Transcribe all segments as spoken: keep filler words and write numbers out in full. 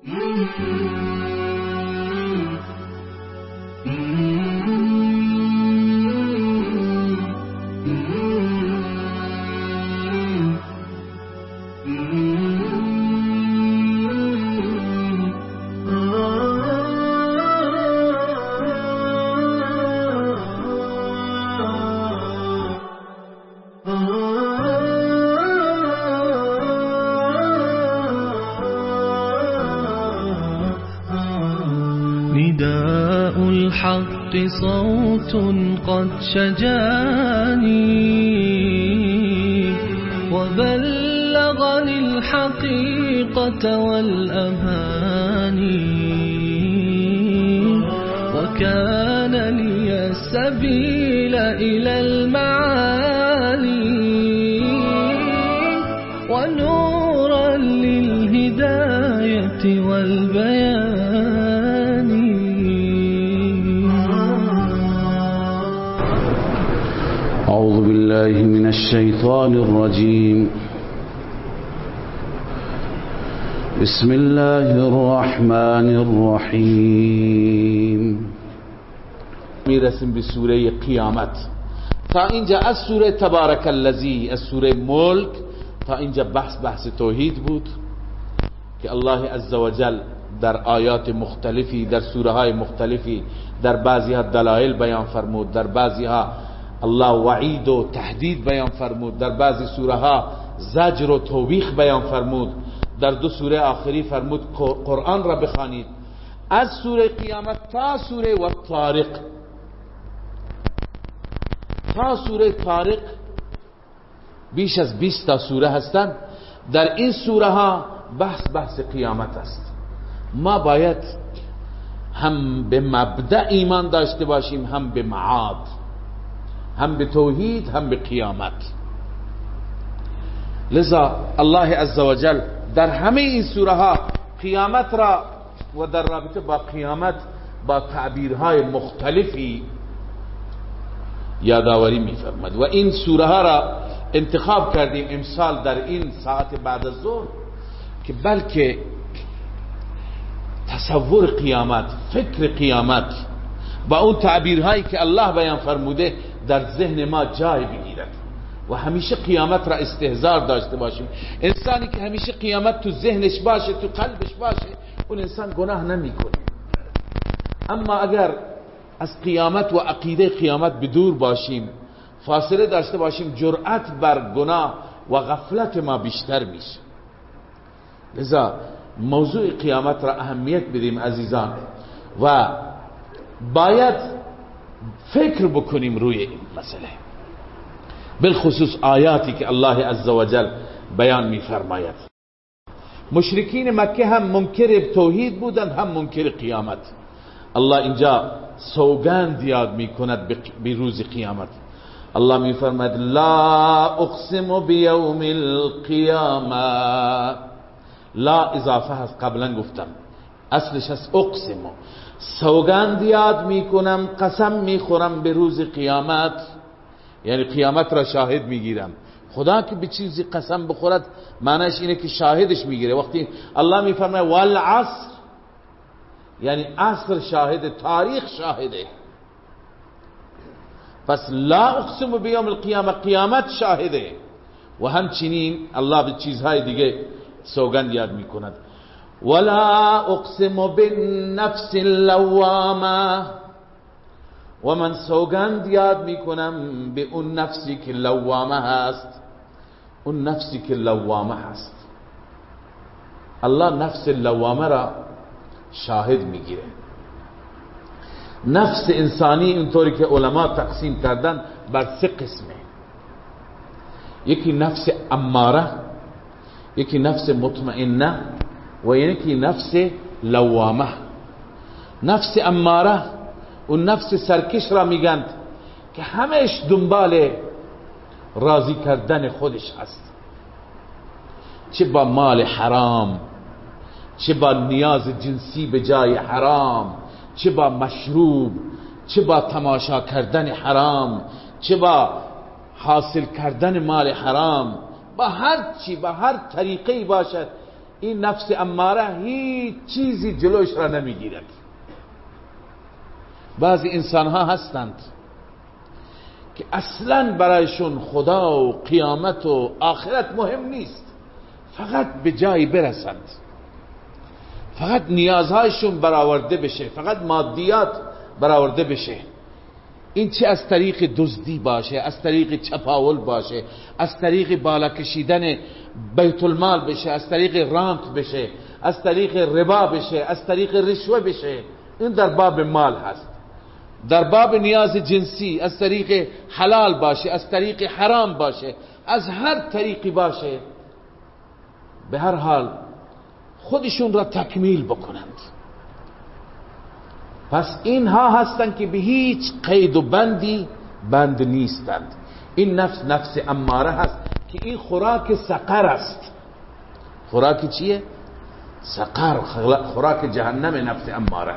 نداء الحق صوت قد شجاني وبلغني الحقيقة والأماني وكان لي السبيل إلى المعالي ونورا للهداية والبيان. أعوذ بالله من الشيطان الرجيم. بسم الله الرحمن الرحیم. میرسیم به سوره قیامت. تا اینجا از سوره تبارک الذی، از سوره ملک تا اینجا بحث بحث توحید بود که الله عزوجل در آیات مختلفی، در سوره های مختلفی، در بعضی ها دلایل بیان فرمود، در بعضی ها الله وعید و تهدید بیان فرمود، در بعضی سوره ها زجر و توبیخ بیان فرمود، در دو سوره آخری فرمود قرآن را بخوانید. از سوره قیامت تا سوره و طارق، تا سوره طارق بیش از بیست تا سوره هستند. در این سوره ها بحث بحث قیامت است. ما باید هم به مبدأ ایمان داشته باشیم، هم به معاد، هم به توحید، هم به قیامت. لذا الله عزوجل در همه این سوره ها قیامت را و در رابطه با قیامت با تعبیرهای مختلفی یادآوری می‌فرماید و این سوره ها را انتخاب کردیم امسال در این ساعت بعد از ظهر که بلکه تصور قیامت، فکر قیامت با اون تعبیرهایی که الله بیان فرموده در ذهن ما جای بگیرد و همیشه قیامت را استحضار داشته باشیم. انسانی که همیشه قیامت تو ذهنش باشه، تو قلبش باشه، اون انسان گناه نمیکنه. اما اگر از قیامت و عقیده قیامت بدور باشیم، فاصله داشته باشیم، جرأت بر گناه و غفلت ما بیشتر میشه. لذا موضوع قیامت را اهمیت بدیم عزیزان و باید فکر بکنیم روی این مسئله، بالخصوص آیاتی که الله عزوجل بیان می‌فرماید. مشرکین مکه هم منکر توحید بودند، هم منکر قیامت. الله اینجا سوگند یاد می‌کند به روز قیامت. الله می‌فرماید لا اقسم بیوم القیامه. لا اضافه هست، قبلا گفتم اصلش هست اقسم، سوگند یاد میکنم، قسم میخورم به روز قیامت، یعنی قیامت را شاهد میگیرم. خدا که به چیزی قسم بخورد معنیش اینه که شاهدش میگیره. وقتی الله میفرماید والعصر، یعنی عصر شاهد، تاریخ شاهده. پس لا اقسم بیوم القیامه، قیامت شاهده. و همچنین الله به چیزهای دیگه سوگند یاد میکند. ولا اقسم بالنفس اللوامه، و من سوگند یاد میکنم به اون نفسی که لوامه هست. اون نفسی که لوامه هست، الله نفس لوامه را شاهد میگیره. نفس انسانی اینطوری که علما تقسیم کردن بر سه قسمه. یکی نفس اماره، یکی نفس مطمئنه و یکی نفس لوامه. نفس اماره اون نفس سرکش را میگند که همش دنبال راضی کردن خودش هست، چه با مال حرام، چه با نیاز جنسی به جای حرام، چه با مشروب، چه با تماشا کردن حرام، چه با حاصل کردن مال حرام، با هر چی، با هر طریقی باشد این نفس اماره هیچ چیزی جلوش را نمیگیرد. بعضی انسان ها هستند که اصلا برایشون خدا و قیامت و آخرت مهم نیست، فقط به جایی برسند، فقط نیازهایشون برآورده بشه، فقط مادیات برآورده بشه. این چه از طریق دزدی باشه، از طریق چپاول باشه، از طریق بالا کشیدن بیت المال بشه، از طریق رانت بشه، از طریق ربا بشه، از طریق رشوه بشه، این در باب مال هست. در باب نیاز جنسی از طریق حلال باشه، از طریق حرام باشه، از هر طریقی باشه، به هر حال خودشون را تکمیل بکنند. پس اینها هستند که به هیچ قید و بندی بند نیستند. این نفس نفس اماره هست که این خوراک سقر است. خوراک چیه؟ سقر، خوراک جهنم نفس اماره.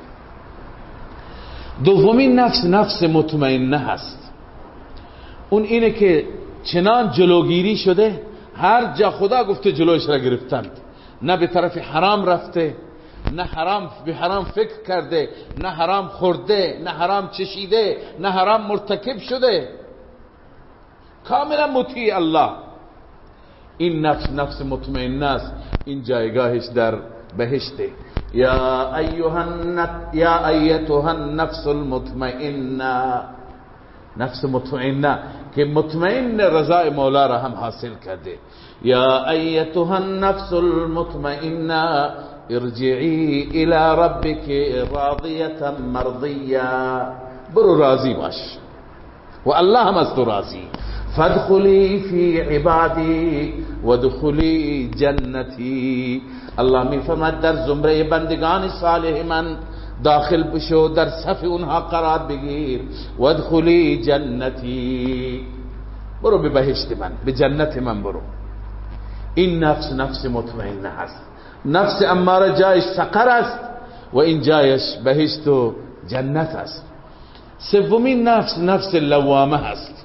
دومین نفس نفس مطمئنه هست. اون اینه که چنان جلوگیری شده، هر جا خدا گفته جلوش را گرفتند، نه به طرف حرام رفته، نه حرام به حرام فکر کرده، نه حرام خورده، نه حرام چشیده، نه حرام مرتکب شده، کاملا مطیع الله. این نفس نفس مطمئنه است. این جایگاهش در بهشته. یا ایها النفس یا ایتها النفس المطمئنه، نفس مطمئنه که مطمئن رضای مولا را هم حاصل کرده. یا ایتها النفس المطمئنه ارجعی الى ربک راضیه مرضیه، برو راضی باش و الله هم از تو راضی. فادخلی فی عبادی وادخلی جنتی، الله می فرماید در زمره بندگان صالح من داخل بشو، در صف اونها قرار بگیر. وادخلی جنتی، برو به بهشت من، به جنت من برو. این نفس نفس مطمئنه هست. نفس اماره جایش سقر است و این جایش بهشت و جنت است. سومین نفس نفس لوامه هست.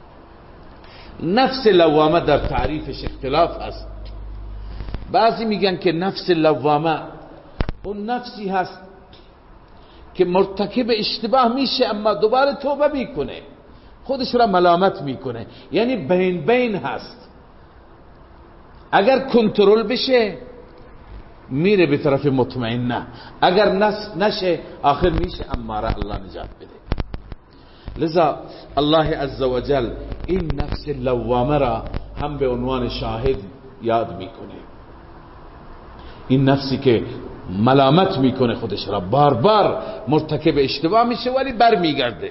نفس لوامه در تعریفش اختلاف است. بعضی میگن که نفس لوامه اون نفسی هست که مرتکب اشتباه میشه اما دوباره توبه میکنه، خودش را ملامت میکنه، یعنی بین بین هست. اگر کنترل بشه میره به طرف مطمئنه، اگر نشه آخر میشه اماره. الله نجات بده. لذا الله عزوجل این نفس لوامه را هم به عنوان شاهد یاد میکنه. این نفسی که ملامت میکنه خودش را، بار بار مرتکب اشتباه میشه ولی بر میگرده.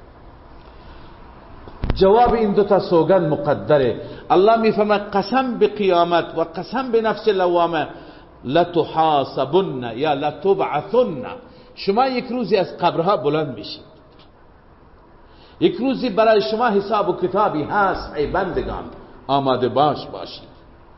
جواب این دو تا سوگند مقدره. الله میفهمه قسم به قیامت و قسم به نفس لوامه، لتحاسبن یا لتبعثن، شما یک روزی از قبرها بلند میشید، یک روزی برای شما حساب و کتابی هست. ای بندگان آماده باش باشید.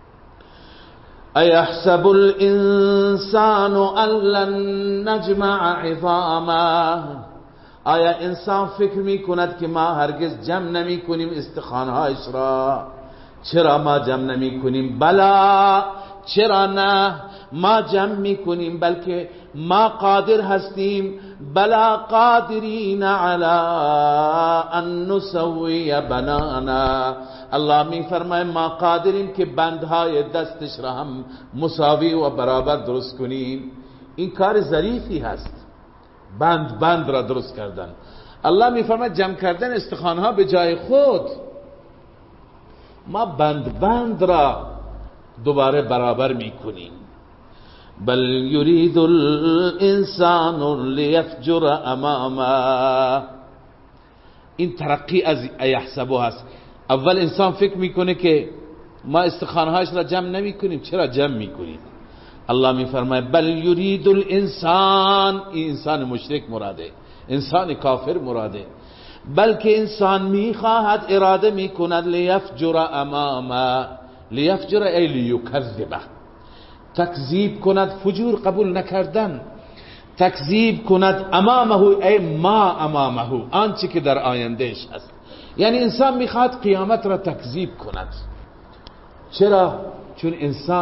ایحسب الانسان ان لن نجمع عظامه، آیا انسان فکر میکند که ما هرگز جمع نمی کنیم استخوانهایش را؟ چرا ما جمع نمی کنیم؟ بلا، چرا نه، ما جمع می کنیم، بلکه ما قادر هستیم. بلا قادرین علی ان نسوی بنانا، الله می فرماید ما قادریم که بندهای دستش را هم مساوی و برابر درست کنیم. این کار ظریفی هست، بند بند را درست کردن. الله می فرماید جمع کردن استخوانها به جای خود، ما بند بند را دوباره برابر می کنیم. بل یرید الانسان لیفجر امامه، این ترقی از ایحسبو هست. اول انسان فکر میکنه که ما استخوانهاش را جمع نمی کنیم، چرا جمع می کنیم؟ الله می فرماید بل یرید الانسان، این انسان مشرک مراده، انسان کافر مراده، بلکه انسان می خواهد، اراده می کند لیفجر امامه، لیفجر ای لیکذبه، تکذیب کند، فجور قبول نکردن، تکذیب کند، امامه ای ما امامه، آنچه که در آیندهش هست. یعنی انسان میخواد قیامت را تکذیب کند. چرا؟ چون انسان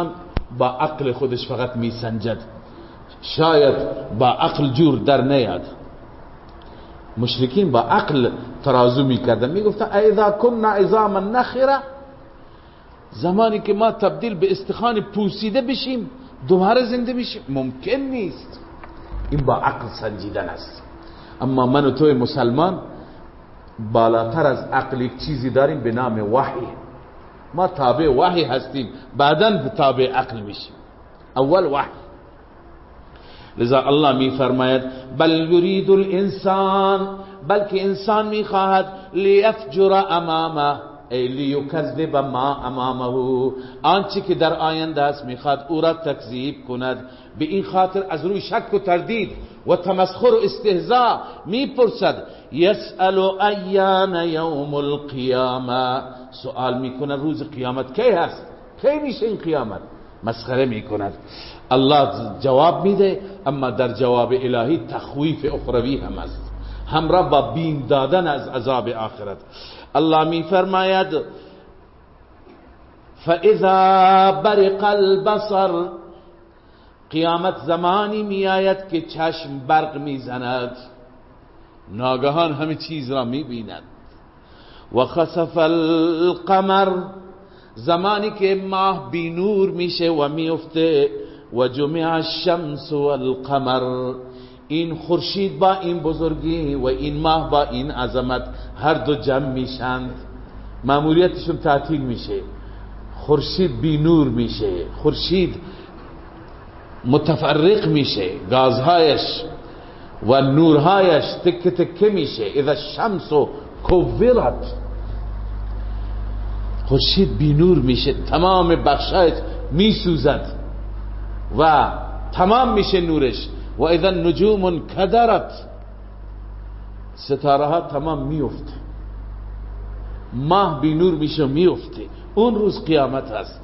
با عقل خودش فقط می سنجد، شاید با عقل جور در نیاد. مشرکین با عقل ترازو می کردن، می گفتن اذا کننا عظاما نخره، زمانی که ما تبدیل به استخوان پوسیده بشیم دوباره زنده بشیم ممکن نیست. این با عقل سنجیدن است. اما من و توی مسلمان بالاتر از عقل یک چیزی داریم به نام وحی. ما تابع وحی هستیم، بعداً تابع عقل میشیم. اول وحی. لذا الله می فرماید بل یرید الانسان، بلکه انسان می خواهد لیفجر امامه ای لیکذب ما امامه، آنچه که در آینده است میخواد او را تکذیب کند. به این خاطر از روی شک و تردید و تمسخر و استهزاء میپرسد یسأل ایان یوم القیامه، سوال میکنه روز قیامت کی هست، کی میشه این قیامت، مسخره میکند. الله جواب میده، اما در جواب الهی تخویف اخروی هم است، همراه با بیم دادن از عذاب آخرت. الله می فرماید فاذا برق البصر، قیامت زمانی می آید که چشم برق می زند، ناگهان همه چیز را می بیند. و خسف القمر، زمانی که ماه بی نور میشه و می افته. و جمع الشمس والقمر، این خورشید با این بزرگی و این ماه با این عظمت هر دو جمع میشند، ماموریتشون تعطیل میشه، خورشید بی نور میشه، خورشید متفرق میشه، گازهایش و نورهایش تکه تکه میشه. اذا الشمس کورت، خورشید بی نور میشه، تمام بخشایش میسوزد و تمام میشه نورش. و اذا النجوم کدرت، ستاره ها تمام میفته، ماه بی نور میشه میفته. اون روز قیامت هست.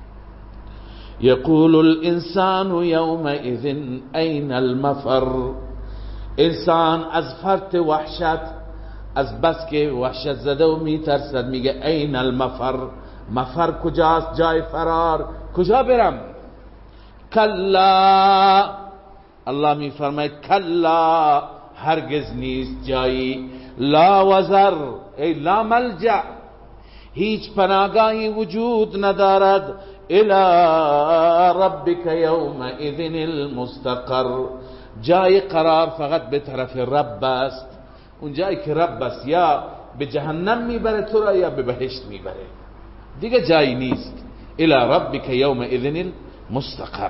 یقول الانسان یومئذ این المفر، انسان از فرط وحشت، از بس که وحشت زده و میترسد میگه این المفر، مفر کجاست، جای فرار، کجا برم؟ کلا، الله می فرماید کلا، هرگز نیست جایی، لا وزر ای لا ملجأ، هیچ پناهگاهی وجود ندارد، الی ربک یومئذ المستقر، جای قرار فقط به طرف رب است. اون جایی که رب است یا به جهنم میبره تو را یا به بهشت میبره، دیگه جایی نیست. الی ربک یومئذ المستقر.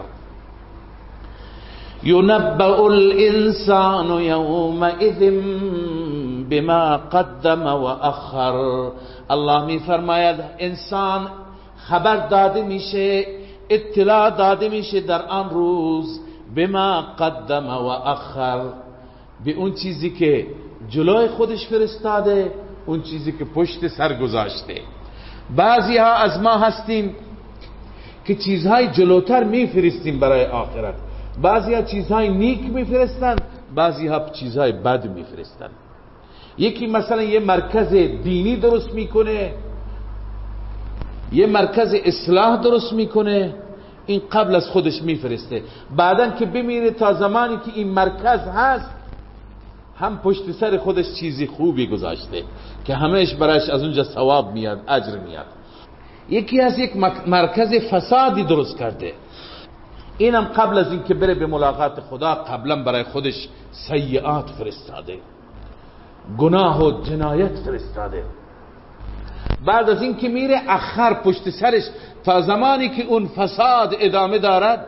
ينبأ الانسان يومئذ بما قدم واخر، الله می فرماید انسان خبر داده میشه، اطلاع داده میشه در آن روز، بما قدم و اخر، به اون چیزی که جلوی خودش فرستاده، اون چیزی که پشت سر گذاشته. بعضی ها از ما هستیم که چیزهای جلوتر میفرستیم برای آخرت، بعضی ها چیزهای نیک میفرستن، بعضی ها چیزهای بد میفرستن. یکی مثلا یه مرکز دینی درست میکنه، یه مرکز اصلاح درست میکنه، این قبل از خودش میفرسته، بعدن که بمیره تا زمانی که این مرکز هست هم پشت سر خودش چیزی خوبی گذاشته که همهش برایش از اونجا ثواب میاد، اجر میاد. یکی از یک مرکز فسادی درست کرده، اینم قبل از این که بره به ملاقات خدا قبلا برای خودش سیئات فرستاده، گناه و جنایت فرستاده. بعد از این که میره اخر پشت سرش تا زمانی که اون فساد ادامه دارد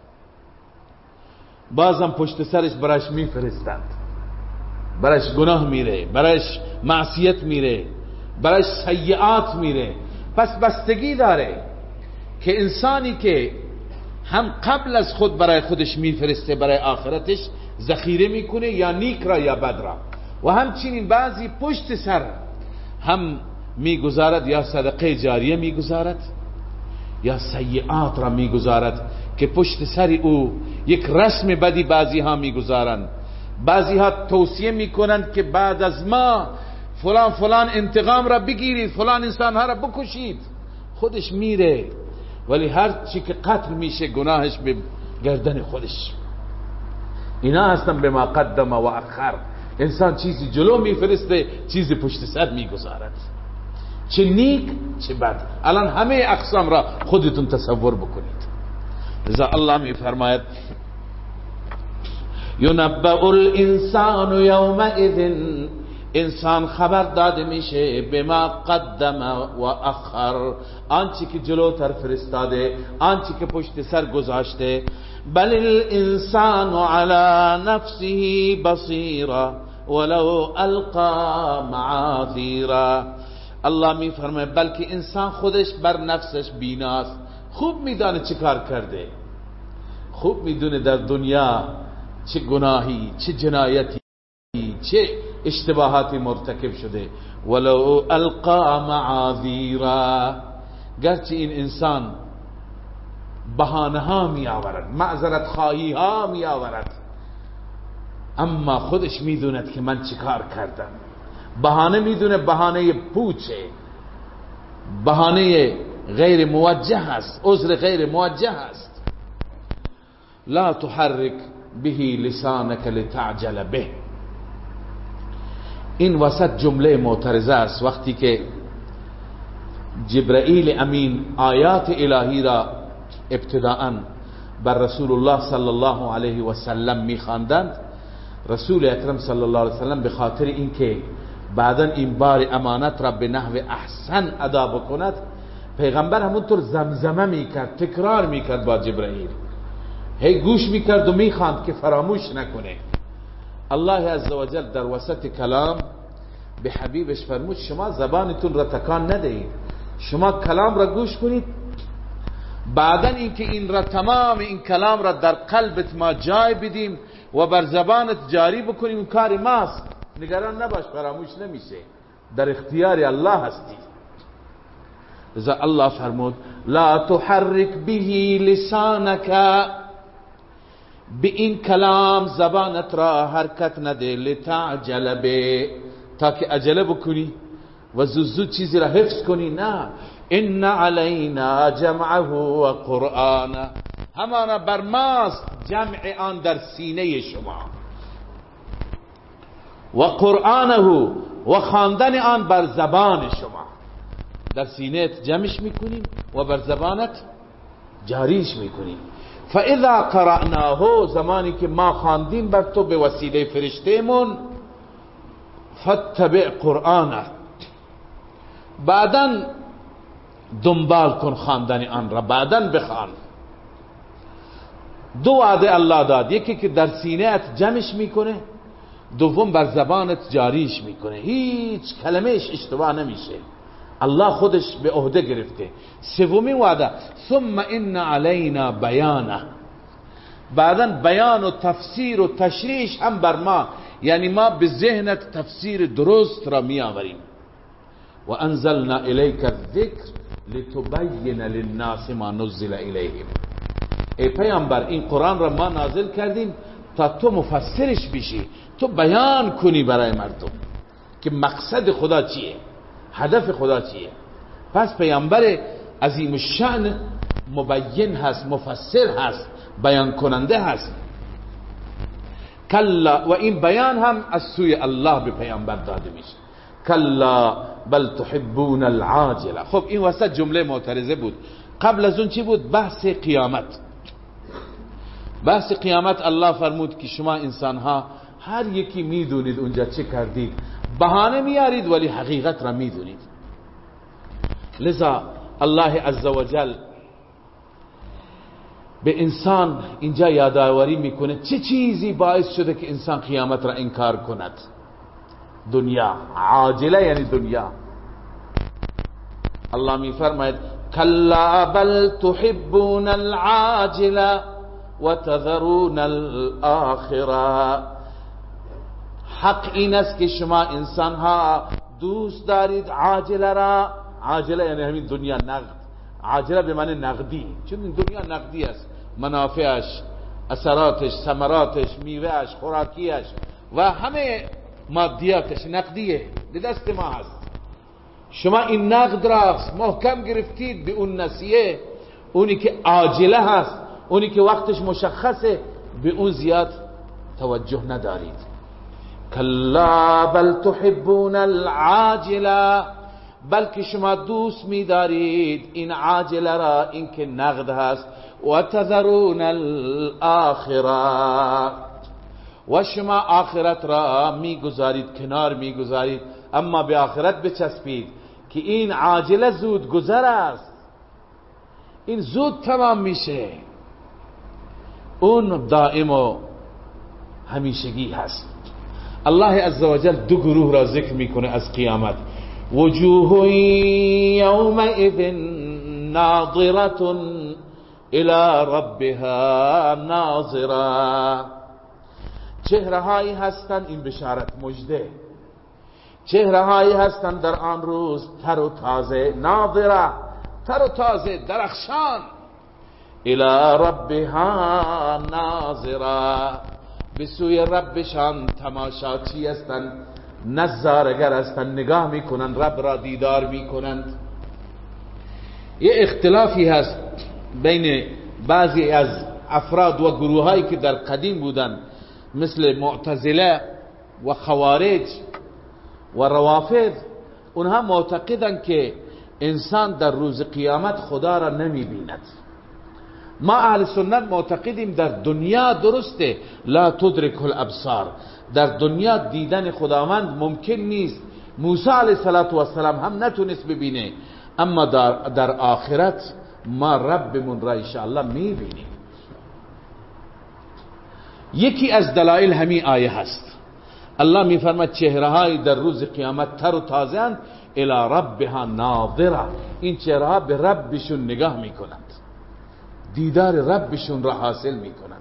بازم پشت سرش برایش میفرستند، برایش گناه میره، برایش معصیت میره، برایش سیئات میره. پس بستگی داره که انسانی که هم قبل از خود برای خودش میفرسته برای آخرتش ذخیره میکنه، یا نیک را یا بد را، و همچنین بعضی پشت سر هم میگذارد، یا صدقه جاریه میگذارد یا سیئات را میگذارد که پشت سر او یک رسم بدی بعضی ها میگذارند. بعضی ها توصیه میکنند که بعد از ما فلان فلان انتقام را بگیرید، فلان انسان ها را بکشید، خودش میره ولی هر چی که قتل میشه گناهش به گردن خودش. اینا هستن به ما قدم و اخر. انسان چیزی جلو میفرسته، چیزی پشت سر میگذارد، چه نیک چه بد. الان همه اقسام را خودتون تصور بکنید. لذا الله میفرماید ینبأ الانسان یومئذ، انسان خبر داده میشه بما قدم و اخر، آنچه که جلوتر فرستاده، آنچه که پشت سر گذاشته. بل الانسان على نفسه بصیرا ولو القا معاذیرا. الله میفرماید بلکه انسان خودش بر نفسش بیناست، خوب میدانه چه کار کرده، خوب میدونه در دنیا چه گناهی، چه جنایتی، چه اشتباهاتی مرتکب شده. ولو القا معاذیرا، گرچه این انسان بهانه ها می آورد، معذرت خواهی ها می آورد، اما خودش میدوند که من چه کار کردم. بهانه میدونه بهانه پوچه، بهانه غیر موجه است، عذر غیر موجه است. لا تحرک به لسانک لتعجل به. این وسط جمله معترضه است. وقتی که جبرائیل امین آیات الهی را ابتداءً بر رسول الله صلی الله علیه و سلم میخواندند، رسول اکرم صلی الله علیه و سلم به خاطر اینکه بعداً این بار امانت را به نحو احسن ادا بکند، پیغمبر همونطور زمزمه میکرد، تکرار میکرد با جبرائیل، هی گوش میکرد و میخواند که فراموش نکنه. الله عزوجل در وسط کلام به حبیبش فرمود شما زبانتون را تکان ندهید، شما کلام را گوش کنید، بعدا اینکه این را تمام این کلام را در قلبت ما جای بدیم و بر زبانت جاری بکنیم، این کار ماست، نگران نباش، فراموش نمیشه، در اختیار الله هستی. لذا الله فرمود لا تحرک به لسانک، به این کلام زبانت را حرکت نده، لتعجل به، تا که عجله بکنی و زود زود چیزی را حفظ کنی. نه، ان علینا جمعه و قرآن، همانا بر ماست جمع آن در سینه شما، و قرآنه، و خواندن آن بر زبان شما. در سینهت جمعش میکنیم و بر زبانت جاریش میکنیم. فاذا قرأناه، زمانی که ما خواندیم بر تو به وسیله فرشتهمون، فاتبع قرآنه، بعداً دنبال کن خواندن آن را، بعداً بخوان. دو وعده الله داد، یکی که در سینه‌ات جمعش میکنه، دوم بر زبانت جاریش میکنه، هیچ کلمهش اشتباه نمیشه، الله خودش به عهده گرفته. سومین وعده ثم ان علینا بیانه، بعداً بیان و تفسیر و تشریح هم بر ما، یعنی ما به ذهنت تفسیر درست را می آوریم. و انزلنا الیک الذکر لتبین للناس ما نزل الیهم، ای پیامبر این قرآن را ما نازل کردیم تا تو مفسرش بشی، تو بیان کنی برای مردم که مقصد خدا چیه، هدف خدا چیه. پس پیامبر عظیم الشأن مبین هست، مفسر هست، بیان کننده هست. کلا، و این بیان هم از سوی الله به پیامبر داده میشه. کلا بل تحبون العاجله. خب این وسط جمله معترضه بود. قبل از اون چی بود؟ بحث قیامت. بحث قیامت الله فرمود که شما انسان ها هر یکی میدونید اونجا چه کردید، بهانه میارید ولی حقیقت را میدونید. لذا الله عزوجل به انسان اینجا یادآوری میکنه چه چیزی باعث شده که انسان قیامت را انکار کند. دنیا، عاجله یعنی دنیا. الله میفرماید کلا بل تحبون العاجله وتذرون الاخره. حق این است که شما انسان ها دوست دارید عاجله را. عاجله یعنی همین دنیا، نقد. عاجله به معنی نقدی، چون این دنیا نقدی است، منافعش، اثراتش، ثمراتش، میوهش، خوراکیش و همه مادیاتش نقدیه، به دست ما هست. شما این نقد را محکم گرفتید به اون نسیه اونی که عاجله هست، اونی که وقتش مشخصه، به اون زیاد توجه ندارید. کلا بل تحبون العاجله، بلکه شما دوست می‌دارید این عاجله را، این که نقد هست. و تذرون الاخره، و شما آخرت را میگذارید، کنار میگذارید، اما به آخرت بچسبید که این عاجله زود گذر است، این زود تمام میشه، اون دائم و همیشگی هست. الله عزوجل دو گروه را ذکر میکنه از قیامت. وجوه یومئذ ناظرة الى ربها ناظرة، چهره هایی هستند، این بشارت مجده، چهره هایی هستند در آن روز تر و تازه، ناظره، تر و تازه، درخشان، الى ربها ناظره، به سوی ربشان تماشاچی هستند، نظارگر هستند، نگاه میکنند، رب را دیدار میکنند. یه اختلافی هست بین بعضی از افراد و گروه هایی که در قدیم بودند، مثل معتزله و خوارج و روافض. اونها معتقدند که انسان در روز قیامت خدا را نمی بیند. ما اهل سنت معتقدیم در دنیا درسته، لا تدرک الابصار، در دنیا دیدن خداوند ممکن نیست. موسی علیه السلام هم نتونست ببینه، اما در, در آخرت ما ربمون را انشاءالله می بینیم. یکی از دلایل همین آیه هست. الله می فرماید چهره های در روز قیامت تر و تازه اند، الی ربها ناظره، این چهره ها به ربشون نگاه می کنند، دیدار ربشون را حاصل می کنند.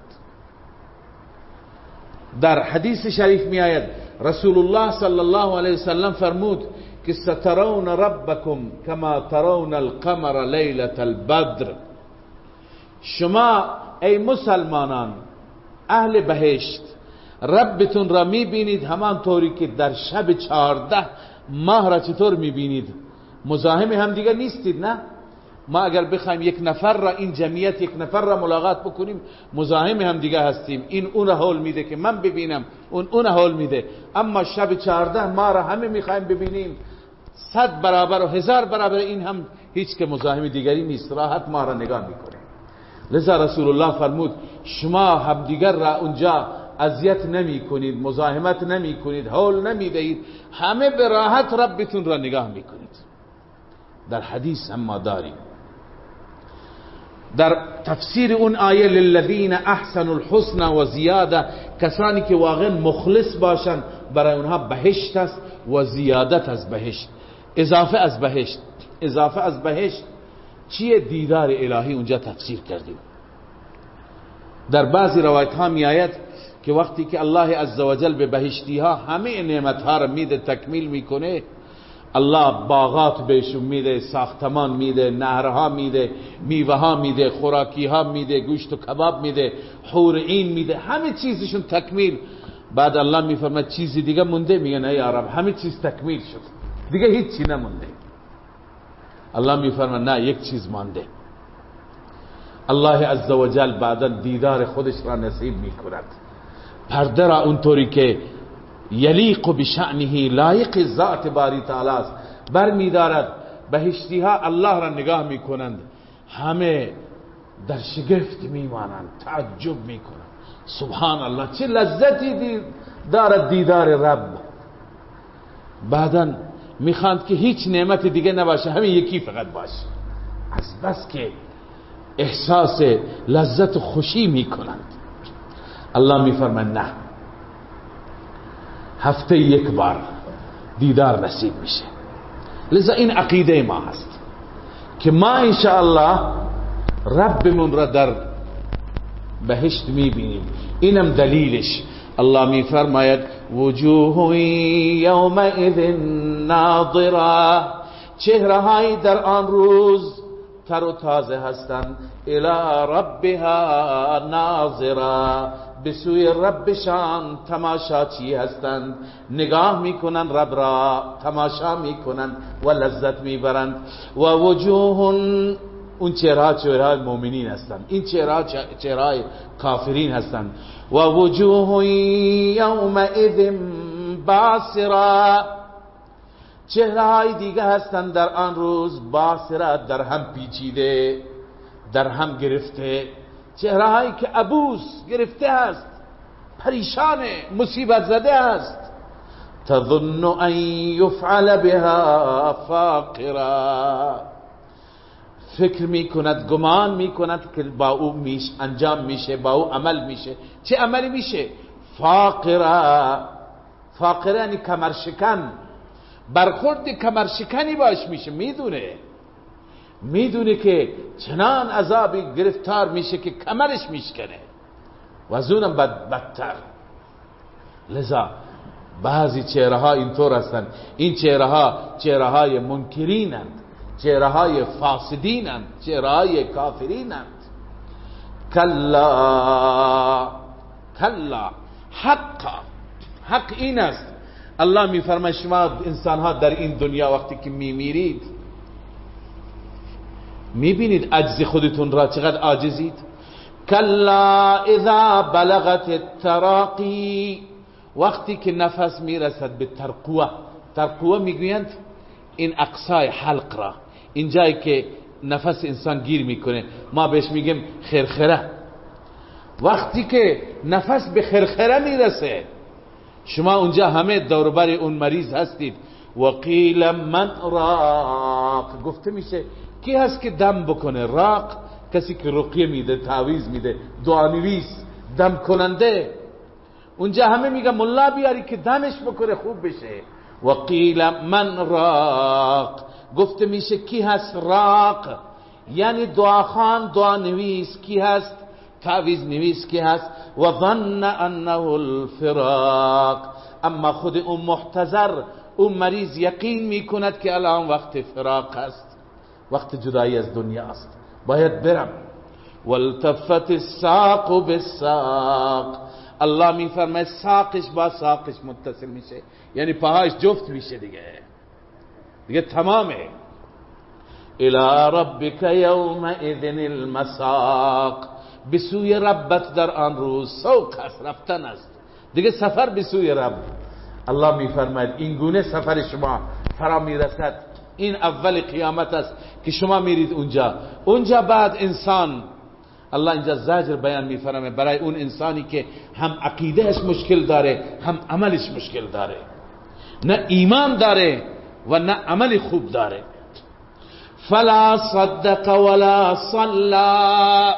در حدیث شریف می آید رسول الله صلی الله علیه وسلم فرمود که سترون ربکم کما ترون القمر لیلة البدر، شما ای مسلمانان اهل بهشت ربتون را می بینید همان طوری که در شب چهارده ماه را چطور می بینید. مزاحم هم دیگه نیستید. نه، ما اگر بخوایم یک نفر را، این جمعیت یک نفر را ملاقات بکنیم، مزاحم هم دیگه هستیم. این اون را حول میده که من ببینم، اون اون حول میده. اما شب چهارده ما را همه میخوایم ببینیم، صد برابر و هزار برابر این هم هیچ که مزاحم دیگری نیست، راحت ما را نگاه میکنه. لذا رسول الله فرمود شما هم دیگر را اونجا اذیت نمی کنید، مزاحمت نمی کنید، حول نمی دهید، همه به راحت ربتون را نگاه می کنید. در حدیث هم ما داریم. در تفسیر اون آیه للذین احسنوا الحسنى و زیاده، کسانی که واقعا مخلص باشن برای اونها بهشت است و زیادت از بهشت، اضافه از بهشت. اضافه از بهشت چیه؟ دیدار الهی اونجا تفسیر کردیم. در بعضی روایت ها می آید که وقتی که الله عزوجل به بهشتی ها همه نعمت ها را میده، تکمیل میکنه، الله باغات بهشون میده، ساختمان میده، نهرها میده، میوه ها میده، خوراکی ها میده، گوشت و کباب میده، حور عین میده، همه چیزشون تکمیل. بعد الله میفرماید چیزی دیگه مونده؟ میگن ای عرب همه چیز تکمیل شد، دیگه هیچی نمونده. الله میفرماید نه، یک چیز مانده. الله عزوجل بعدا دیدار خودش را نصیب میکند، پرده را اونطوری که یلیق بشأنه، لایق ذات باری تعالی است، بر میدارد. بهشتی ها الله را نگاه میکنند، همه در شگفت میمانند، تعجب میکنند، سبحان الله چه لذتی دی دارد دیدار رب. بعدا میخواند که هیچ نعمت دیگه نباشه، همین یکی فقط باشه، از بس که احساس لذت و خوشی میکنند. الله میفرماید نه، هفته یک بار دیدار نصیب میشه. لذا این عقیده ما هست که ما انشاءالله ربمون را در بهشت میبینیم. اینم دلیلش. الله میفرماید وجوه یومئذ ناظره، چهره های در آن روز تر و تازه هستند، الی ربها ناظره، به سوی ربشان تماشاچی هستند، نگاه میکنند، رب را تماشا میکنند و لذت میبرند. و وجوه اون چهره چهره مؤمنین هستند، این چهره چهره کافرین هستند. و وجوه یومئذ باسره، چهره های دیگه هستند در آن روز باسره، در هم پیچیده، در هم گرفته، چهره هایی که عبوس گرفته است، پریشان مصیبت زده است. تظن ان یفعل بها فاقرا، فکر میکند، گمان میکند که با او میش انجام میشه، با او عمل میشه. چه عملی میشه؟ فاقرا. فاقرا یعنی کمرشکن، برخورد کمرشکنی باش میشه. میدونه میدونه که چنان عذابی گرفتار میشه که کمرش میشکنه و از اونم بد بدتر. لذا بعضی چهره ها اینطور هستند. این چهره ها چهره های منکرینند، چهره های فاسدینند، چهره های کافرینند. کلا کلا، حقا، حق این است. الله میفرماید شما انسان ها در این دنیا وقتی که میمیرید میبینید عجز خودتون را، چقدر عاجزید. کلا اذا بلغت التراقی، وقتی که نفس میرسد به ترقوه. ترقوه میگویند این اقصای حلق را، این جایی که نفس انسان گیر میکنه، ما بهش میگیم خرخره. وقتی که نفس به خرخره میرسه، شما اونجا همه دوربر اون مریض هستید. وقیل من راق، گفته میشه کی هست که دم بکنه؟ راق کسی که رقیه میده، تعویض میده، دعانویس، دم کننده. اونجا همه میگن ملا بیاری که دمش بکنه خوب بشه. وقیل من راق، گفته میشه کی هست راق؟ یعنی دعاخان، دعانویس کی هست؟ تعویض نویس کی هست؟ و ظن انه الفراق، اما خود اون محتضر، اون مریض یقین میکند که الان وقت فراق است، وقت جدایی از دنیا است، باید برم. والتفت الساق بالساق، الله میفرماید ساقش با ساقش متصل میشه، یعنی پاهاش جفت میشه دیگه، دیگه تمامه. الى ربک یومئذ المساق، به سوی ربت در آن روز سوق است، رفتن است دیگه، سفر به سوی رب. الله میفرماید این گونه سفر شما فرا میرسد. این اول قیامت است که شما میرید اونجا. اونجا بعد انسان، الله اینجا زجر بیان میفرمه برای اون انسانی که هم عقیدهش مشکل داره، هم عملش مشکل داره، نه ایمان داره و نه عمل خوب داره. فلا صدق ولا صلا،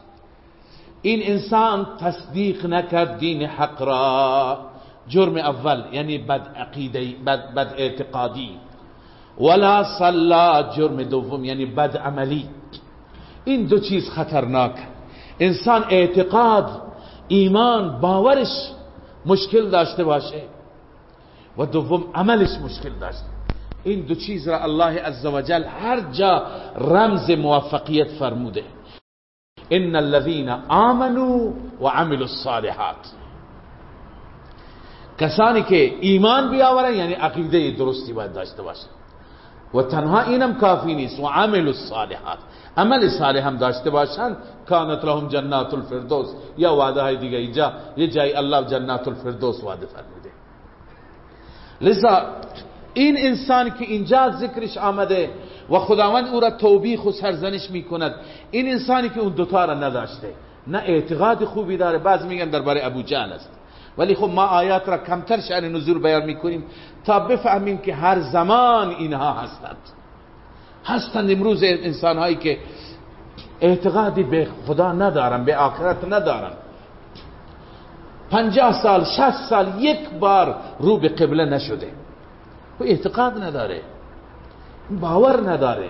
این انسان تصدیق نکرد دین حق را، جرم اول یعنی بد عقیده، بد, بد اعتقادی. ولا صلا، جرم دوم یعنی بد عملی. این دو چیز خطرناک. انسان اعتقاد، ایمان، باورش مشکل داشته باشه و دوم عملش مشکل داشته، این دو چیز را الله عزوجل هر جا رمز موفقیت فرموده. ان الذين آمنوا وعملوا الصالحات، کسانی که ایمان بیاورن یعنی عقیده درستی باید داشته باشن، و تنها اینم کافی نیست، و عملوا الصالحات، عمل صالح هم داشته باشن. کانت لهم جنات الفردوس، یا وعده های دیگه اینجا یه جای الله جنات الفردوس وعده فرموده. لذا این انسان که اینجا ذکرش آمده و خداوند او را توبیخ و سرزنش میکند، این انسانی که اون دوتا را نداشته، نه اعتقاد خوبی داره. بعض میگن درباره ابو جهل است، ولی خب ما آیات را کمتر شأن نزول بیان میکنیم تا بفهمیم که هر زمان اینها هستند. هستند امروز انسان هایی که اعتقادی به خدا ندارن، به آخرت ندارن، پنجاه سال شصت سال یک بار رو به قبله نشده، و اعتقاد نداره، باور نداره.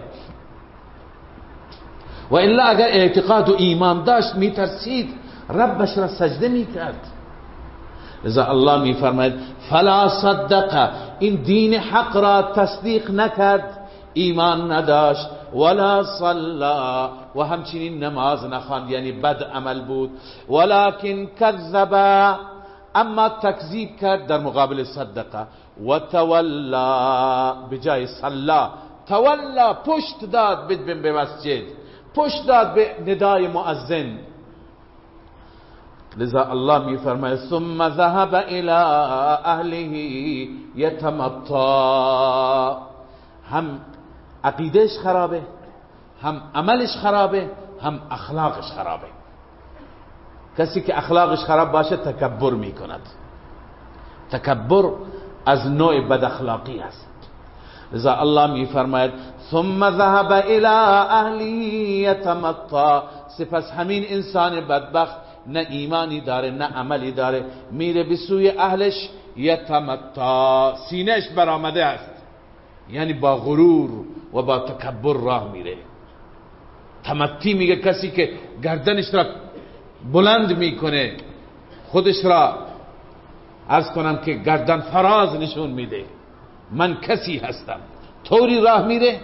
و الا اگر اعتقاد و ایمان داشت میترسید، ربش را سجده میکرد. لذا الله میفرماید فلا صدق، این دین حق را تصدیق نکرد، ایمان نداشت. ولا صلا، و همچنین نماز نخواند، یعنی بد عمل بود. ولكن کذب، اما تکذیب کرد در مقابل صدقه. و تولا، بجای صلا تولا، پشت داد به مسجد، پشت داد به ندای مؤذن. لذا الله می فرماید ثم ذهب الى اهله یتمطا. هم عقیدهش خرابه، هم عملش خرابه، هم اخلاقش خرابه. کسی که اخلاقش خراب باشه تکبر می کند. تکبر از نوع بد اخلاقی است. لذا الله می فرماید ثم ذهب الى اهله یتمطا. سپس همین انسان بدبخت نه ایمانی داره نه عملی داره، میره به سوی اهلش یتمطا، سینهش برآمده است، یعنی با غرور و با تکبر راه میره. تمتی میگه کسی که گردنش را بلند میکنه، خودش را عرض کنم که گردن فراز نشون میده، من کسی هستم. طوری راه میره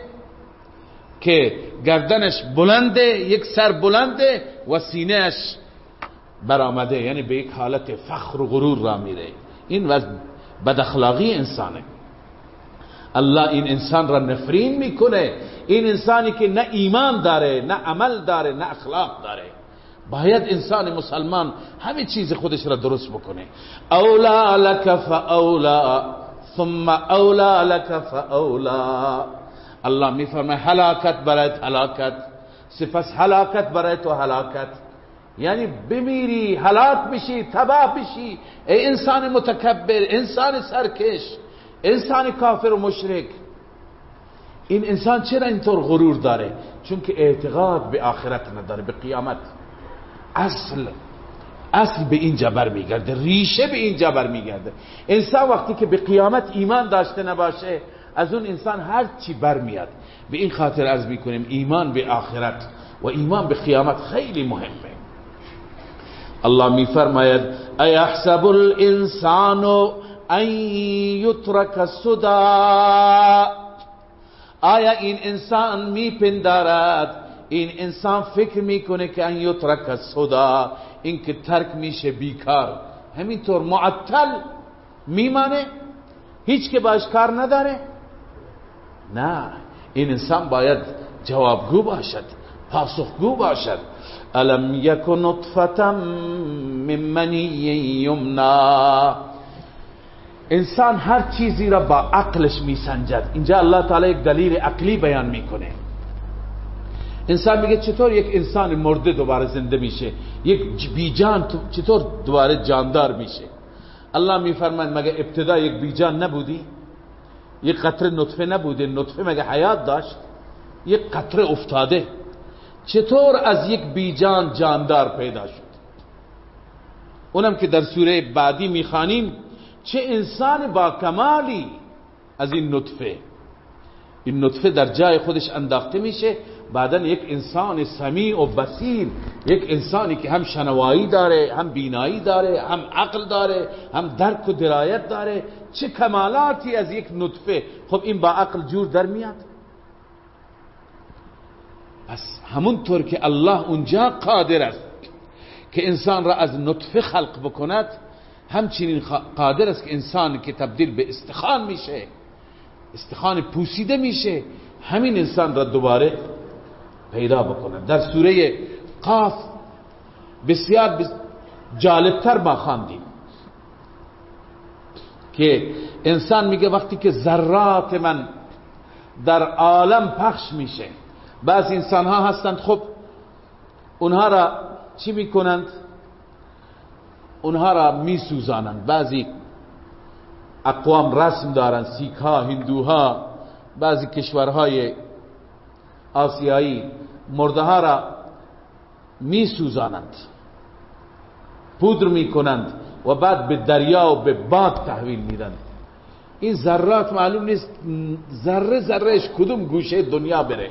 که گردنش بلنده، یک سر بلنده و سینهش برآمده، یعنی به یک حالت فخر و غرور راه میره. این وضع بد اخلاقی انسانه. الله این انسان را نفرین میکنه. این انسانی که نه ایمان داره، نه عمل داره، نه اخلاق داره. باید انسان مسلمان همه چیز خودش را درست بکنه. اولا لک فاولا ثم اولا لک فاولا. الله میفرمه هلاکت برایت هلاکت، سپس هلاکت برای تو هلاکت، یعنی بمیری، هلاک بشی، تباه بشی. ای انسان متکبر، انسان سرکش، انسان کافر و مشرک. این انسان چرا اینطور غرور داره؟ چون که اعتقاد به آخرت نداره، به قیامت. اصل اصل به اینجا بر میگرده، ریشه به اینجا بر میگرده. انسان وقتی که به قیامت ایمان داشته نباشه، از اون انسان هر چی بر میاد. به این خاطر عرض میکنیم ایمان به آخرت و ایمان به قیامت خیلی مهمه. الله میفرماید ایحسب الانسان ان یترک سدى. آیا این انسان میپندارد، این انسان فکر میکنه که ان یترک سدى، این که ترک میشه بیکار، همینطور معطل میمانه، هیچ که باش کار نداره؟ نه، این انسان باید جوابگو باشد، پاسخگو باشد. الم یکن نطفة من منی یمنا. انسان هر چیزی را با عقلش میسنجد. اینجا الله تعالی یک دلیل عقلی بیان میکنه. انسان میگه چطور یک انسان مرده دوباره زنده میشه، یک بیجان چطور دوباره جاندار میشه؟ الله میفرماید مگه ابتدا یک بیجان نبودی؟ یک قطره نطفه نبوده؟ نطفه مگه حیات داشت؟ یک قطره افتاده، چطور از یک بیجان جاندار پیدا شد؟ اونم که در سوره بعدی میخوانیم چه انسان با کمالی از این نطفه. این نطفه در جای خودش انداخته میشه، بعدا یک انسان سمیع و بصیر، یک انسانی که هم شنوایی داره، هم بینایی داره، هم عقل داره، هم درک و درایت داره. چه کمالاتی از یک نطفه. خب این با عقل جور در میاد؟ پس همونطور که الله اونجا قادر است که انسان را از نطفه خلق بکند، همچنین قادر است که انسان که تبدیل به استخوان میشه، استخوان پوسیده میشه، همین انسان را دوباره پیدا بکند. در سوره قاف بسیار جالبتر ما خواندیم که انسان میگه وقتی که ذرات من در عالم پخش میشه، بعض انسان ها هستند خب اونها را چی میکنند؟ اونها را میسوزانند. بعضی اقوام رسم دارند، سیک ها، هندوها، بعضی کشورهای آسیایی مرده ها را میسوزانند، پودر میکنند و بعد به دریا و به باد تحویل میدن. این ذرات معلوم نیست ذره ذرهش کدوم گوشه دنیا بره.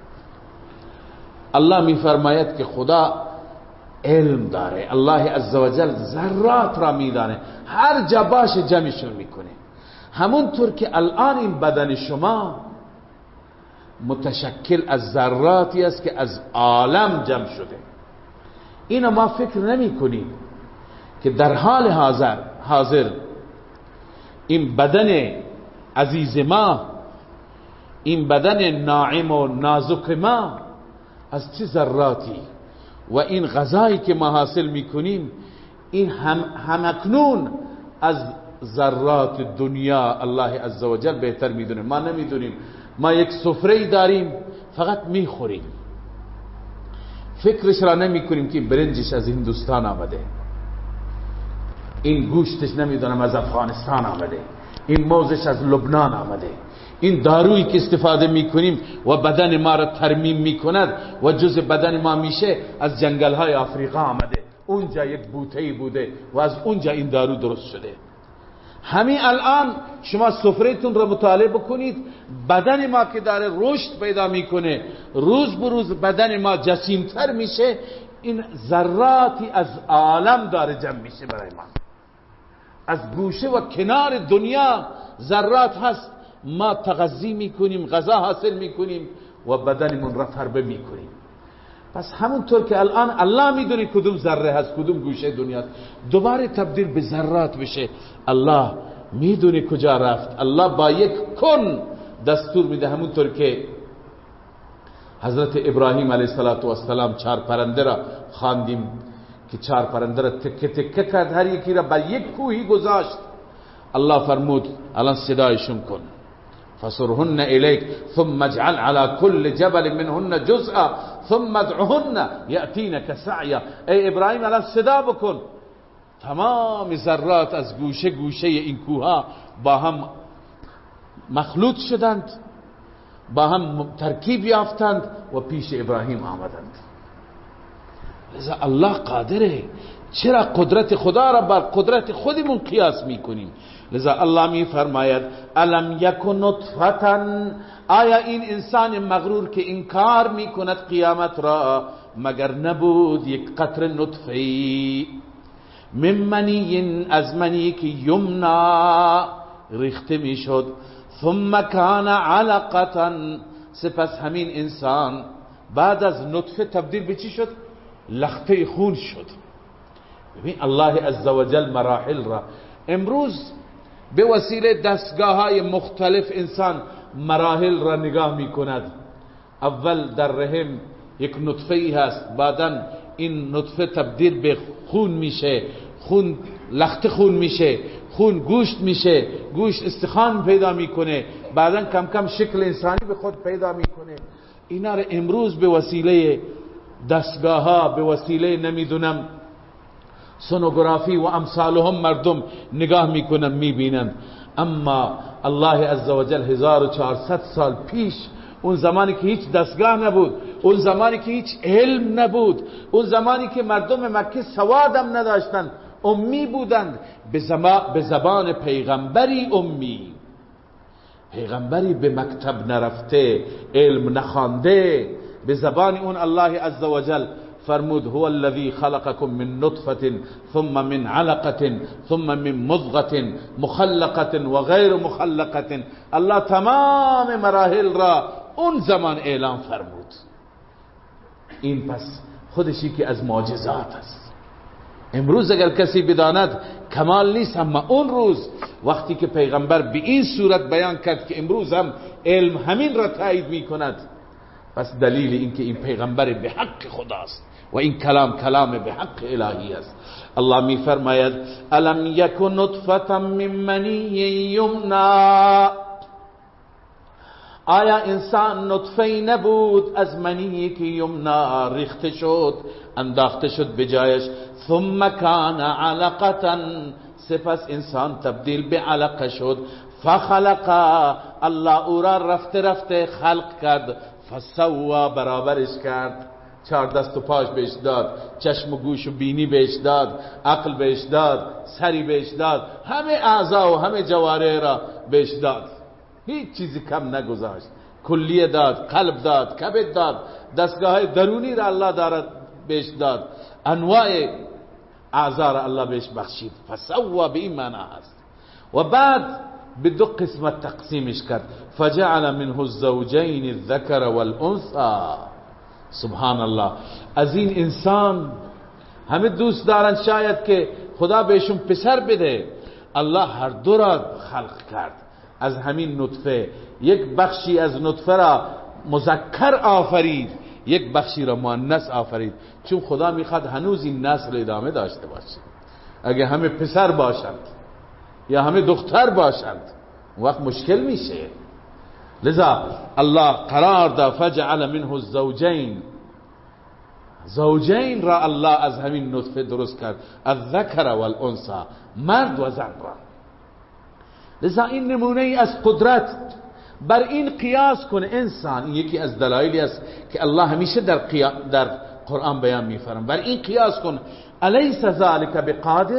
الله میفرماید که خدا علم داره، الله عزوجل ذرات را میدانه، هر جا باشه جمعشون میکنه. همونطور که الان این بدن شما متشکل از ذراتی است که از عالم جمع شده، اینو ما فکر نمی کنیم که در حال حاضر حاضر این بدن عزیز ما، این بدن ناعم و نازک ما از چه ذراتی و این غذایی که ما حاصل میکنیم این هم همکنون از ذرات دنیا الله عزوجل بهتر میدونه. ما نمیدونیم، ما یک سفره داریم فقط میخوریم، فکرش را نمی کنیم که برنجش از هندوستان آمده، این گوشتش نمیدونم از افغانستان آمده، این موزش از لبنان آمده، این دارویی که استفاده میکنیم و بدن ما را ترمیم میکند و جز بدن ما میشه از جنگل های آفریقا آمده، اونجا یک بوتهی بوده و از اونجا این دارو درست شده. همین الان شما سفرهتون را مطالعه بکنید، بدن ما که داره رشد پیدا میکنه، روز به روز بدن ما جسیمتر میشه، این ذراتی از عالم داره جمع میشه برای ما، از گوشه و کنار دنیا ذرات هست، ما تغذی میکنیم، غذا حاصل میکنیم و بدنمون را فربه میکنیم. پس همونطور که الان الله میدونه کدوم ذره هست کدوم گوشه دنیا هست، دوباره تبدیل به ذرات بشه، الله میدونه کجا رفت. الله با یک کن دستور میده، همونطور که حضرت ابراهیم علیه السلام چهار پرنده را خواندیم که چهار پرنده را تکه تکه کرد، هر یکی را بر یک کوهی گذاشت. الله فرمود الان صدایشون کن، فصرهن الیک ثم اجعل على كل جبل منهن جزءا ثم ادعهن یأتینک سعیا. ای ابراهیم الان صدا بکن، تمام ذرات از گوشه گوشه این کوها با هم مخلوط شدند، با هم ترکیب یافتند و پیش ابراهیم آمدند. لذا الله قادره، چرا قدرت خدا را بر قدرت خودمون قیاس میکنیم؟ لذا الله می فرماید الم یکن نطفة، آیا این انسان مغرور که انکار میکند قیامت را مگر نبود یک قطره نطفه‌ای من منی، از منی که یمنا ریخته میشد، ثم کان علقة، سپس همین انسان بعد از نطفه تبدیل به چی شد؟ لخته خون شد. ببین الله عزوجل مراحل را امروز به وسیله دستگاه های مختلف انسان مراحل را نگاه می کند. اول در رحم یک نطفه ای هست، بعدا این نطفه تبدیل به خون میشه، خون لخت خون میشه، خون گوشت میشه، گوشت استخوان پیدا میکنه، بعدا کم کم شکل انسانی به خود پیدا میکنه. اینا را امروز به وسیله دستگاه ها، به وسیله نمیدونم سونوگرافی و امثالهم مردم نگاه میکنن میبینن. اما الله عزوجل هزار و چهارصد سال پیش، اون زمانی که هیچ دستگاه نبود، اون زمانی که هیچ علم نبود، اون زمانی که مردم مکه سوادم نداشتند، امی بودند، به زبان پیغمبری امی، پیغمبری به مکتب نرفته، علم نخوانده، به زبان اون الله عزوجل فرمود هو الذي خلقكم من نطفة ثم من علقة ثم من مضغة مخلقة و غیر مخلقة. الله تمام مراحل را اون زمان اعلام فرمود. این پس خودشی که از معجزات است. امروز اگر کسی بداند کمال نیست، اما اون روز وقتی که پیغمبر به این صورت بیان کرد که امروز هم علم همین را تایید می کند، پس دلیل این که این پیغمبر به حق خداست و این کلام کلام به حق الهی است. الله می فرماید الم یکن نطفة من منی یمنا، آیا انسان نطفه نبود از منی که یمنا ریخته شد، انداخته شد به جایش، ثم کان علقة، سپس انسان تبدیل به علقه شد، فخلق، الله او را رفته رفته خلق کرد، فسوا، برابرش کرد، چهار دست و پاش بهش داد، چشم و گوش و بینی بهش داد، عقل بهش داد، سری بهش داد، همه اعضا و همه جوارح را بهش داد، هیچ چیزی کم نگذاشت، کلیه داد، قلب داد، کبد داد، دستگاه درونی را الله دارد بهش داد، انواع اعضا را الله بهش بخشید. فسوا به این معنا هست. و بعد به دو قسمت تقسیمش کرد، فجعل منه الزوجین الذکر والانثى. سبحان الله. از این انسان همه دوست دارن شاید که خدا بهشون پسر بده، الله هر دو را خلق کرد. از همین نطفه یک بخشی از نطفه را مذکر آفرید، یک بخشی را مؤنث آفرید، چون خدا میخواد هنوز این نسل ادامه داشته باشه. اگه همه پسر باشند یا همه دختر باشند وقت مشکل میشه. لذا الله قرار داد فجعل منه الزوجین، زوجین را الله از همین نطفه درست کرد، الذکر والانثی، مرد و زن را. لذا این نمونه ای از قدرت. بر این قیاس کن انسان، این یکی از دلایلی است که الله همیشه در, در قرآن بیان میفرماید. بر این قیاس کن الیس ذلک بقادر،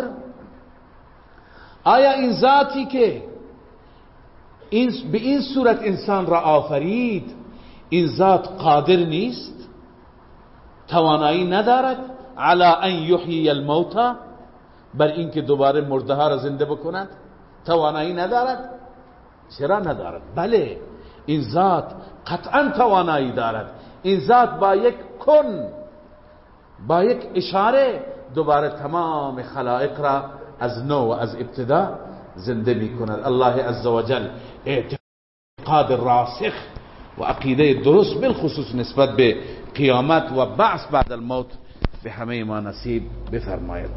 آیا این ذاتی که این به این صورت انسان را آفرید، این ذات قادر نیست، توانایی ندارد علی ان یحیی الموتى، بر این که دوباره مرده ها را زنده بکند؟ توانایی ندارد؟ چرا ندارد؟ بله این ذات قطعا توانایی دارد. این ذات با یک کن، با یک اشاره دوباره تمام خلائق را از نو و از ابتدا زنده می کند. الله عزوجل اعتقاد راسخ و عقیده درست بالخصوص نسبت به قیامت و بعث بعد الموت به همه ما نصیب بفرماید.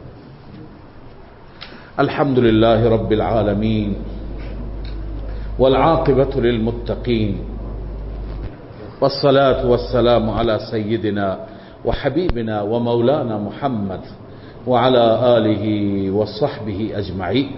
الحمد لله رب العالمين والعاقبة للمتقين والصلاة والسلام على سيدنا وحبيبنا ومولانا محمد وعلى آله وصحبه أجمعين.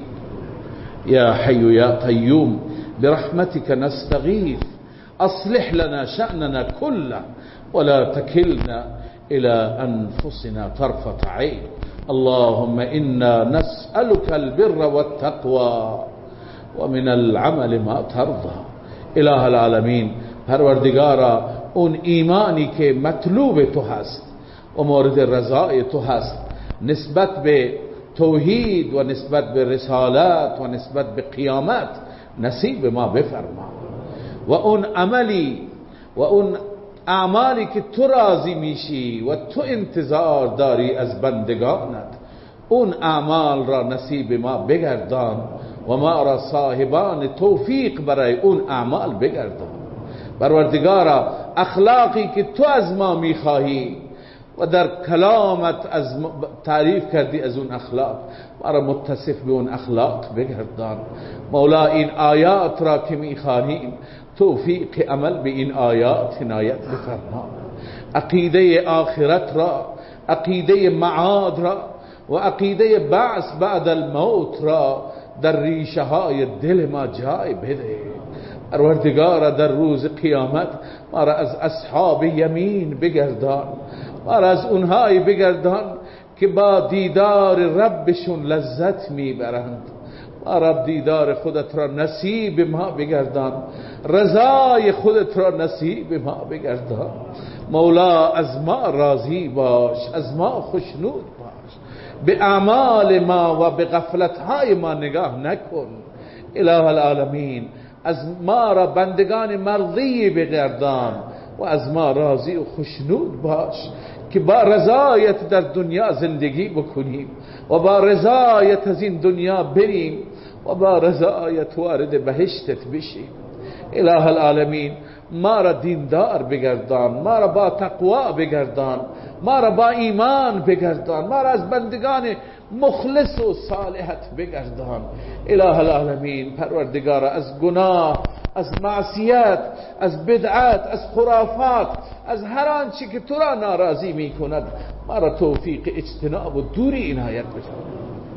يا حي يا قيوم برحمتك نستغيث، أصلح لنا شأننا كله ولا تكلنا إلى أنفسنا طرفة عين. اللهم إنا نسألك البر والتقوى ومن العمل ما ترضى. اله العالمین، پروردگارا اون ایمانی که مطلوب تو هست و مورد رضای تو هست نسبت به توحید و نسبت به رسالت و نسبت به قیامت نصیب ما بفرما، و اون عملی و اون اعمالی که تو راضی میشی و تو انتظار داری از بندگانت، اون اعمال را نصیب ما بگردان و ما را صاحبان توفیق برای اون اعمال بگردان. پروردگارا اخلاقی که تو از ما میخواهی و در کلامت از تعریف کردی از اون اخلاق، ما را متصف به اون اخلاق بگردان. مولا این آیات را که میخوانیم توفیق عمل به این آیات عنایت بفرما. عقیده آخرت را، عقیده معاد را و عقیده بعث بعد الموت را در ریشه های دل ما جای بده. پروردگار در روز قیامت ما را از اصحاب یمین بگردان، ما را از اونهایی بگردان که با دیدار ربشون لذت میبرند. ما رب دیدار خودت را نصیب ما بگردان، رضای خودت را نصیب ما بگردان. مولا از ما راضی باش، از ما خوشنود باش، به اعمال ما و به غفلت‌های ما نگاه نکن. اله العالمین، از ما را بندگان مرضی بگردان و از ما راضی و خوشنود باش که با رضایت در دنیا زندگی بکنیم و با رضایت از این دنیا بریم و با رضایت وارد بهشتت بشیم. اله العالمین، ما را دیندار بگردان، ما را با تقوا بگردان، ما را با ایمان بگردان، ما را از بندگان مخلص و صالحت بگردان. اله العالمین، پروردگار از گناه، از معصیت، از بدعت، از خرافات، از هر آنچه که تو را ناراضی می کند ما را توفیق اجتناب و دوری عنایت بفرما.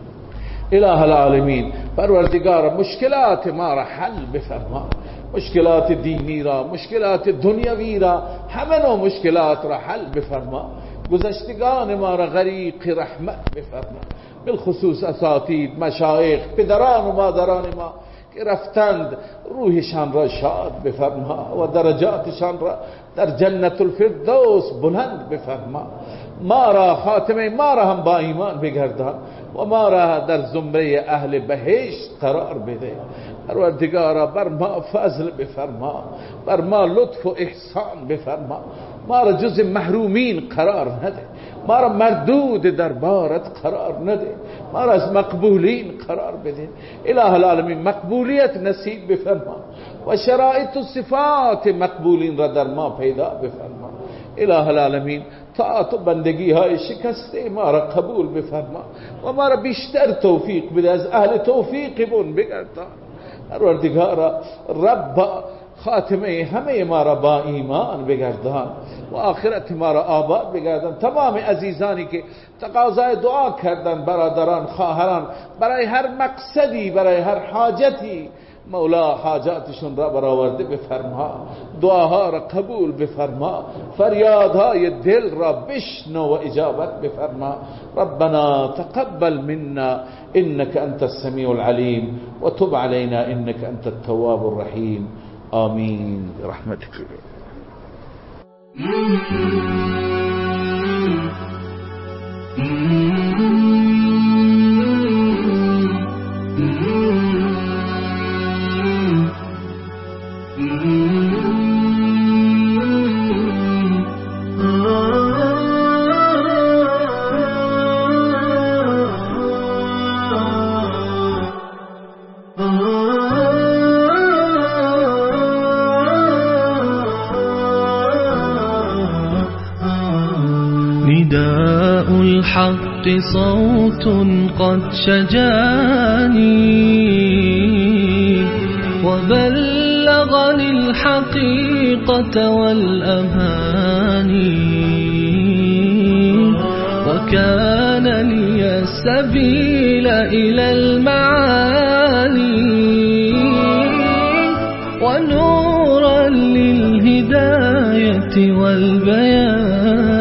اله العالمین، پروردگار مشکلات ما را حل بفرما، مشکلات دینی را، مشکلات دنیوی را، همه نوع مشکلات را حل بفرما. گذشتگان ما را غریق رحمت بفرما، بالخصوص اساتید، مشایخ، پدران و مادران ما که رفتند، روحشان را شاد بفرما و درجاتشان را در جنت الفردوس بلند بفرما. ما را، خاتمه ما را هم با ایمان بگردان و ما را در زمره اهل بهشت قرار بده. پروردگارا بر ما فضل بفرما، بر ما لطف و احسان بفرما، ما را جز محرومین قرار نده، ما را مردود در بارت قرار نده، ما را از مقبولین قرار بده. اله العالمین، مقبولیت نصیب بفرما و شرایط و صفات مقبولین را در ما پیدا بفرما. اله العالمین طاعت و بندگی های شکسته ما را قبول بفرما و ما را بیشتر توفیق بده، از اهل توفیقمون بگردان. پروردگارا رب خاتمه همه ما را با ایمان بگردان و آخرت ما را آباد بگردان. تمام عزیزانی که تقاضای دعا کردن، برادران، خواهران، برای هر مقصدی، برای هر حاجتی، مولا حاجاتشون را برآورده بفرما، دعاها را قبول بفرما، فریادهای دل را بشنو و اجابت بفرما. ربنا تقبل منا انك انت السميع العليم وتب علينا انك انت التواب الرحيم. آمين برحمتك. نداء الحق صوت قد شجاني وبلغني الحقيقة والأماني وكان لي السبيل إلى المعالي ونورا للهداية والبيان